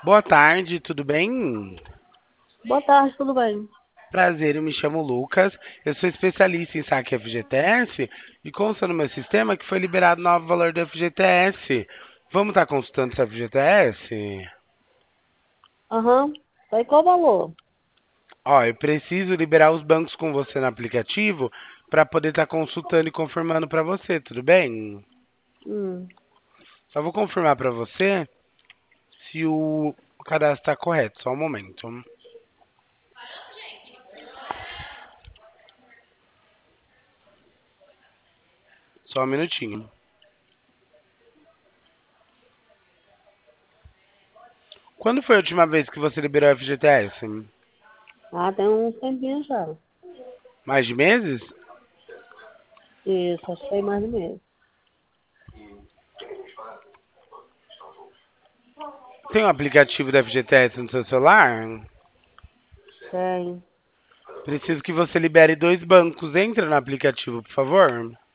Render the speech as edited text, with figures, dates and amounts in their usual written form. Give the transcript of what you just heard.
Boa tarde, tudo bem? Boa tarde, tudo bem? Prazer, eu me chamo Lucas, eu sou especialista em saque FGTS e consta no meu sistema que foi liberado novo valor do FGTS. Vamos estar consultando esse FGTS? Aham. Tá, e qual o valor? Ó, eu preciso liberar os bancos com você no aplicativo para poder estar consultando e confirmando para você, tudo bem? Hum, Só vou confirmar para você se o cadastro está correto, só um momento. Só um minutinho. Quando foi a última vez que você liberou o FGTS? tem um tempinho já. Mais de meses? Isso, acho que foi mais de mês. Tem um aplicativo da FGTS no seu celular? Tem. Preciso que você libere dois bancos. Entra no aplicativo, por favor.